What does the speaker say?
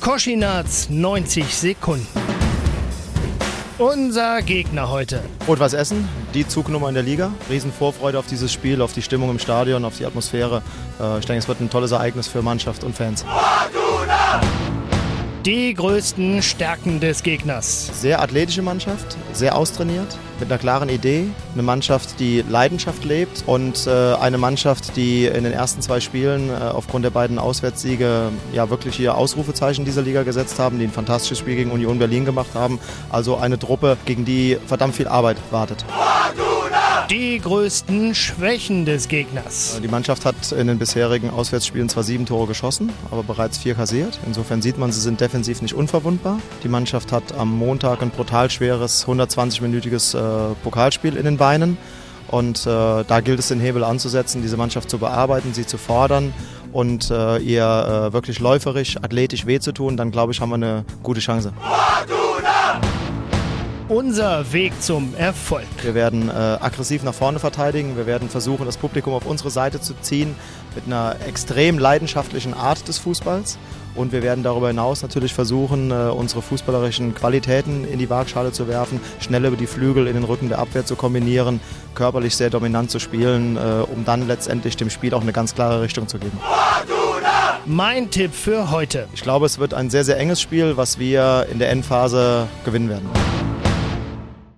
Koschinats 90 Sekunden. Unser Gegner heute. Rot-Weiß Essen, die Zugnummer in der Liga. Riesenvorfreude auf dieses Spiel, auf die Stimmung im Stadion, auf die Atmosphäre. Ich denke, es wird ein tolles Ereignis für Mannschaft und Fans. Die größten Stärken des Gegners. Sehr athletische Mannschaft, sehr austrainiert, mit einer klaren Idee. Eine Mannschaft, die Leidenschaft lebt und eine Mannschaft, die in den ersten 2 Spielen aufgrund der beiden Auswärtssiege ja wirklich hier Ausrufezeichen dieser Liga gesetzt haben, die ein fantastisches Spiel gegen Union Berlin gemacht haben. Also eine Truppe, gegen die verdammt viel Arbeit wartet. Die größten Schwächen des Gegners. Die Mannschaft hat in den bisherigen Auswärtsspielen zwar 7 Tore geschossen, aber bereits 4 kassiert. Insofern sieht man, sie sind defensiv nicht unverwundbar. Die Mannschaft hat am Montag ein brutal schweres 120-minütiges Pokalspiel in den Beinen. Und da gilt es, den Hebel anzusetzen, diese Mannschaft zu bearbeiten, sie zu fordern und ihr wirklich läuferisch, athletisch weh zu tun. Dann, glaube ich, haben wir eine gute Chance. Unser Weg zum Erfolg. Wir werden aggressiv nach vorne verteidigen. Wir werden versuchen, das Publikum auf unsere Seite zu ziehen mit einer extrem leidenschaftlichen Art des Fußballs. Und wir werden darüber hinaus natürlich versuchen, unsere fußballerischen Qualitäten in die Waagschale zu werfen, schnell über die Flügel in den Rücken der Abwehr zu kombinieren, körperlich sehr dominant zu spielen, um dann letztendlich dem Spiel auch eine ganz klare Richtung zu geben. Mein Tipp für heute. Ich glaube, es wird ein sehr, sehr enges Spiel, was wir in der Endphase gewinnen werden.